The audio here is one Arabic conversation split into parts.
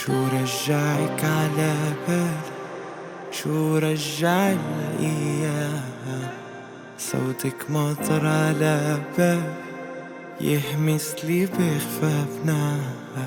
شو رجعك على بالي، شو رجع الأيام، صوتك مطر على بالي يهمس لي بخفى بنام.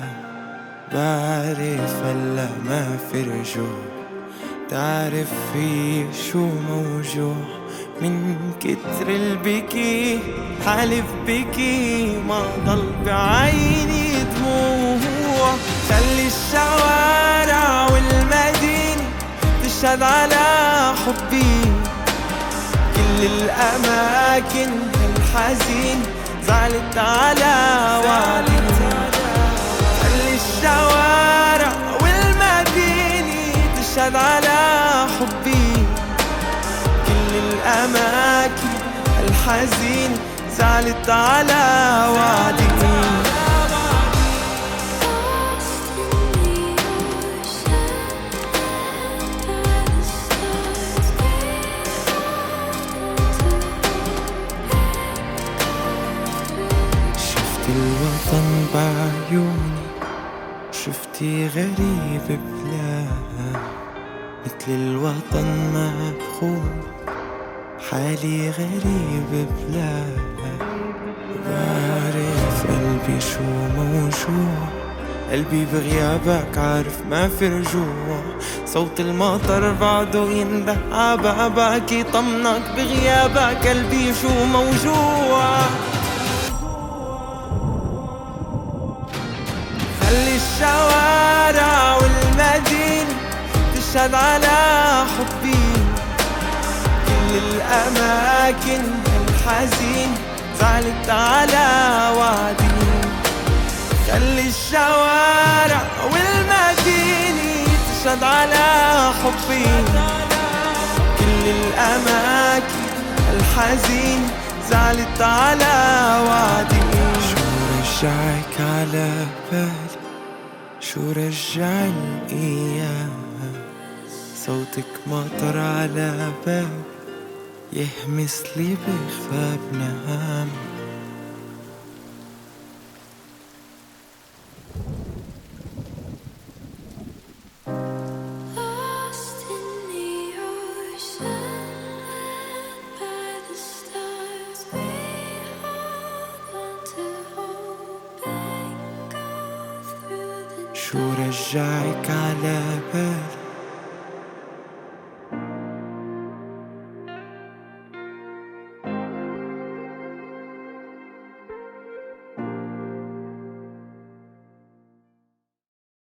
بعرف هلا ما في رجوع، تعرف في شو موجوع من كتر البكي، حالف بكي ما ضل بعيني دموع. خلي الشوارع والمدينة تشهد على حبي، كل الأماكن الحزين زعلت على وعدي. خلي الشوارع والمدينة تشهد على حبي، كل الأماكن الحزين زعلت على وعدي. شفتي الوطن بعيوني، شفتي غريب بلاد، مثل الوطن مفخور حالي غريب بلاد. بعرف قلبي شو موجوع، قلبي بغيابك عارف ما في رجوع. صوت المطر بعده ينده عبابك يطمنك بغيابك، قلبي شو موجوع. خلي الشوارع والمدينة تشهد على حبي، كل الأماكن الحزين زعلت على وعدي. خلي الشوارع والمدينة تشهد على حبي، كل الأماكن الحزين زعلت على وعدي. شو رجعك على بالي، شو رجع الأيام، صوتك مطر على بالي يهمس لي بخفى بنام. شو رجعك على بالي،